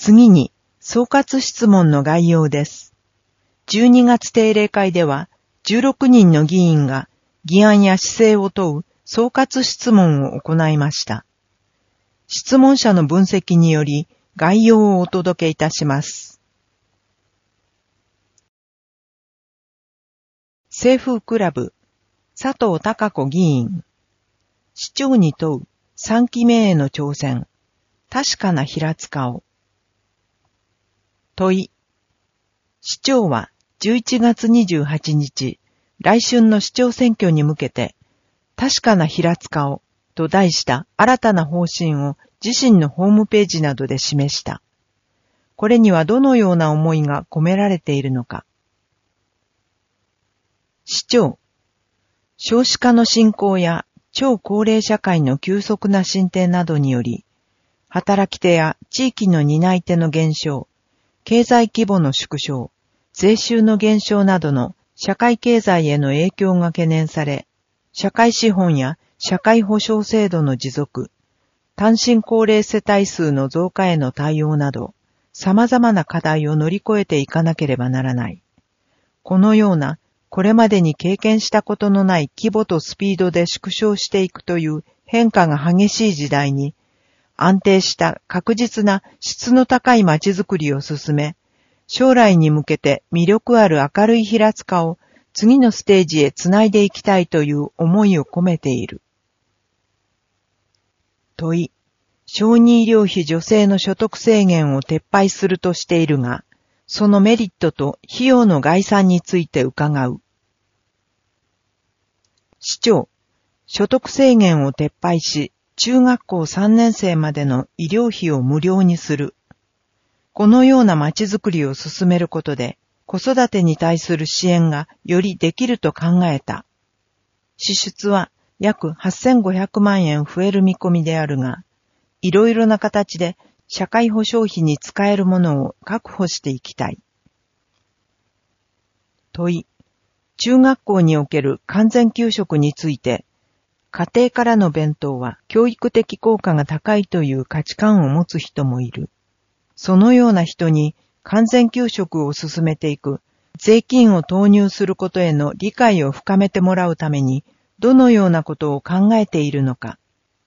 次に、総括質問の概要です。12月定例会では、16人の議員が議案や姿勢を問う総括質問を行いました。質問者の分析により、概要をお届けいたします。清風クラブ、佐藤孝子議員。市長に問う3期目への挑戦。確かな平塚を。問い。市長は11月28日、来春の市長選挙に向けて、確かな平塚をと題した新たな方針を自身のホームページなどで示した。これにはどのような思いが込められているのか。市長。少子化の進行や超高齢社会の急速な進展などにより、働き手や地域の担い手の減少、経済規模の縮小、税収の減少などの社会経済への影響が懸念され、社会資本や社会保障制度の持続、単身高齢世帯数の増加への対応など、様々な課題を乗り越えていかなければならない。このような、これまでに経験したことのない規模とスピードで縮小していくという変化が激しい時代に、安定した確実な質の高い街づくりを進め、将来に向けて魅力ある明るい平塚を次のステージへつないでいきたいという思いを込めている。問い。小児医療費助成の所得制限を撤廃するとしているが、そのメリットと費用の概算について伺う。市長。所得制限を撤廃し、中学校3年生までの医療費を無料にする。このような街づくりを進めることで、子育てに対する支援がよりできると考えた。支出は約8500万円増える見込みであるが、いろいろな形で社会保障費に使えるものを確保していきたい。問い。中学校における完全給食について、家庭からの弁当は教育的効果が高いという価値観を持つ人もいる。そのような人に完全給食を進めていく、税金を投入することへの理解を深めてもらうために、どのようなことを考えているのか。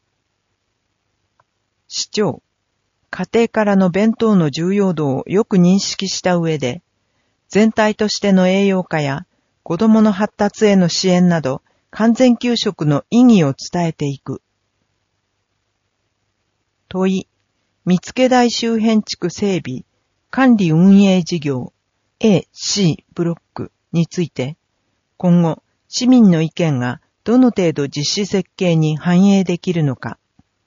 市長。家庭からの弁当の重要度をよく認識した上で、全体としての栄養価や子どもの発達への支援など、完全給食の意義を伝えていく。問い。見附台周辺地区整備、管理運営事業 A、C ブロックについて、今後、市民の意見がどの程度実施設計に反映できるのか。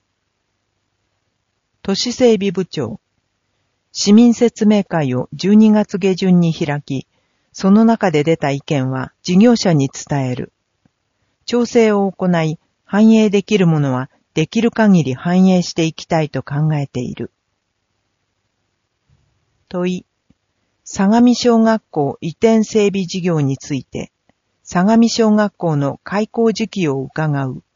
都市整備部長。市民説明会を12月下旬に開き、その中で出た意見は事業者に伝える。調整を行い、反映できるものはできる限り反映していきたいと考えている。問い。相模小学校移転整備事業について、相模小学校の開校時期を伺う。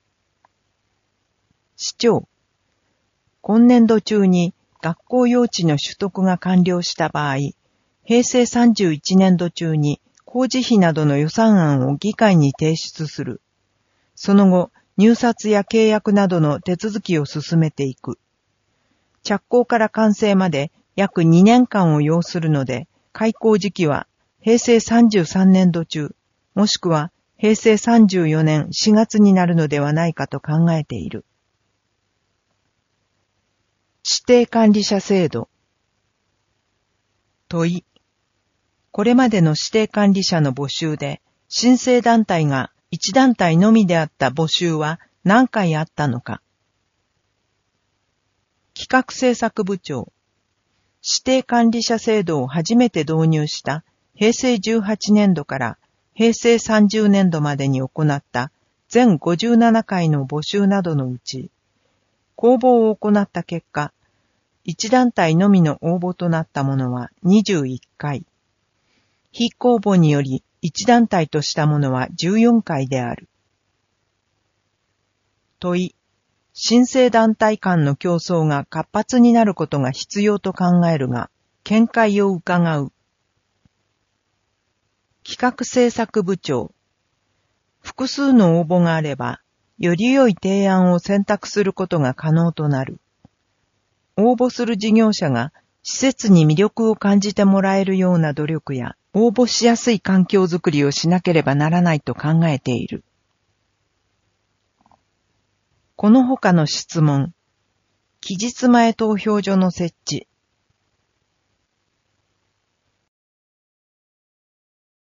市長。今年度中に学校用地の取得が完了した場合、平成31年度中に工事費などの予算案を議会に提出する。その後、入札や契約などの手続きを進めていく。着工から完成まで約2年間を要するので、開工時期は平成33年度中、もしくは平成34年4月になるのではないかと考えている。指定管理者制度。問い。これまでの指定管理者の募集で、申請団体が1団体のみであった募集は何回あったのか。企画政策部長。指定管理者制度を初めて導入した平成18年度から平成30年度までに行った全57回の募集などのうち、公募を行った結果、1団体のみの応募となったものは21回。非公募により1団体としたものは14回である。問い。 申請団体間の競争が活発になることが必要と考えるが、見解を伺う。企画制作部長。複数の応募があれば、より良い提案を選択することが可能となる。応募する事業者が施設に魅力を感じてもらえるような努力や、応募しやすい環境づくりをしなければならないと考えている。この他の質問。期日前投票所の設置。